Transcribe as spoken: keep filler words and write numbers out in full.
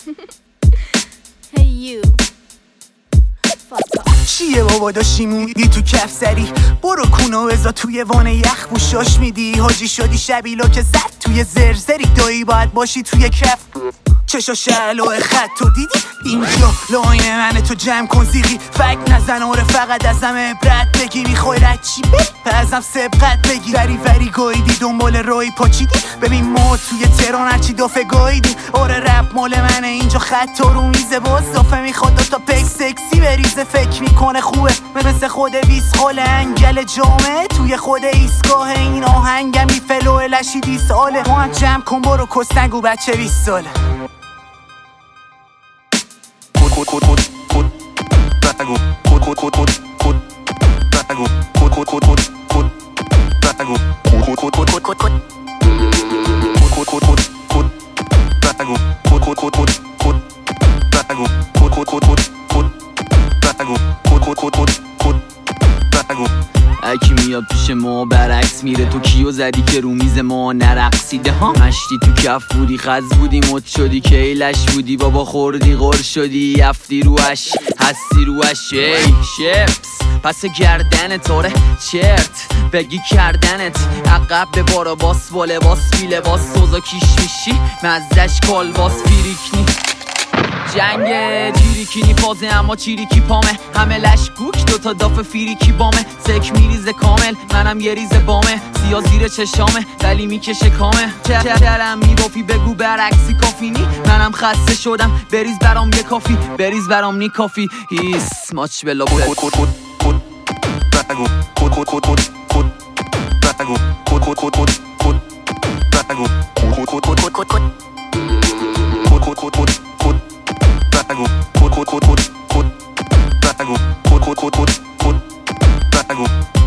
Hey you. چیه بابا داشتی مویدی تو کف سری؟ برو کونو بزا توی وانه یخ بوشاش میدی حاجی شدی شبیلا که زد توی زرزری دایی باید باشی توی کف چشا شعلوه خط تو دیدی؟ اینجا لاین منه تو جمع کن زیغی فکر نزن آره فقط ازم عبرت بگی میخوای رد چی بری؟ ازم سبقت بگی وری وری گاییدی دنبال رای پاچیدی ببین ما توی تهران هرچی دافه گاییدی آره رپ مال منه اینجا خط رو میزه باز دافه میخواد دو تا پک سکسی بریزه فکر میکنه خوبه مثل خود ویس خال انگل جامعه توی خود ایستگاه این آهنگم میفلو لشی دی ساله ما هم جمع کن برو کس نگو بچه بیست ساله کد کد کد کد بگو کد کد کد کد کد بگو کد کد کد کد کد بگو کد کد کد کد کد کد کد کد کد کد بگو کد کد کد کد کد بگو کد کد کد کد کد بگو کد کد کد کد بگو اکی میاد پیش ما برعکس میره تو کیو زدی که رو میز ما نرقصیده ها مشتی تو کف بودی خز بودی مد شدی که ایلش بودی بابا خوردی غر شدی یفتی روش هستی روش ای شپس پس گردن تاره چرت بگی کردنت عقب به بارا باس با لباس بی لباس سوزا کیش میشی مزدش کالباس فیریکنی جنگ جیریکینی فازه اما چیریکی پامه همه لشگوک دوتا داف فیریکی بامه سک میریزه کامل منم یه ریزه بامه سیا زیر چشامه ولی میکشه کامه چرم میبافی بگو برعکسی کافینی منم خسته شدم بریز برام یه کافی بریز برام نی کافی هیس ماچ بلا بود کد کد کد کد بگو کد کد کد کد کد بگو کد کد کد کد کد بگو کد کد کد کد کد کد کد کد کد کد بگو کد کد کد کد کد بگو کد کد کد کد کد بگو